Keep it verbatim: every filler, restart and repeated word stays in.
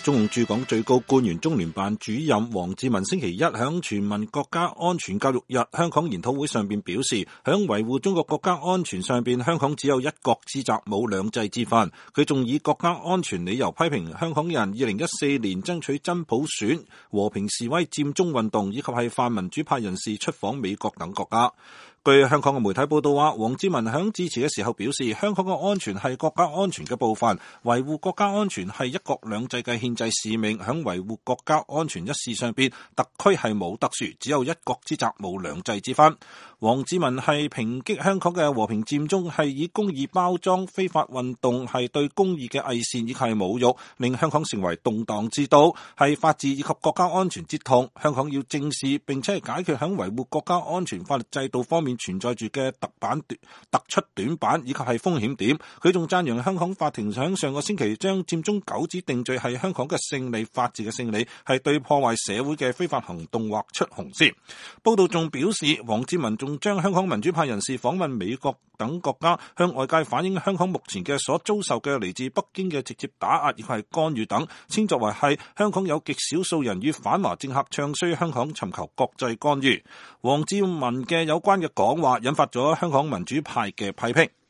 中共駐港最高官員中聯辦主任王志民星期一響全民國家安全教育日香港研討會上邊表示，響維護中國國家安全上邊，香港只有一國之責，冇兩制之分。佢仲以國家安全理由批評香港人二零一四年爭取真普選、和平示威、佔中運動以及係泛民主派人士出訪美國等國家。據香港嘅媒體報道話，王志民響致辭嘅時候表示，香港嘅安全係國家安全嘅部分，維護國家安全係一國兩制嘅憲制使命。響維護國家安全一事上邊，特區係冇特殊，只有一國之責，冇兩制之分。王志民係抨擊香港嘅和平佔中係以公義包裝非法運動，係對公義嘅偽善以及係侮辱，令香港成為動盪之島，係法治以及國家安全之痛。香港要正視並且係解決響維護國家安全法律制度方面存在住嘅突板突出短板以及係風險點。佢仲讚揚香港法庭響上個星期將佔中九子定罪係香港嘅勝利，法治嘅勝利，係對破壞社會嘅非法行動劃出紅線。報道仲表示，王志民仲將香港民主派人士訪問美國等國家，向外界反映香港目前嘅所遭受嘅嚟自北京嘅直接打壓以及係干預等，稱作為係香港有極少數人與反華政客唱衰香港，尋求國際干預。王志民嘅有關嘅講話引發咗香港民主派嘅批評。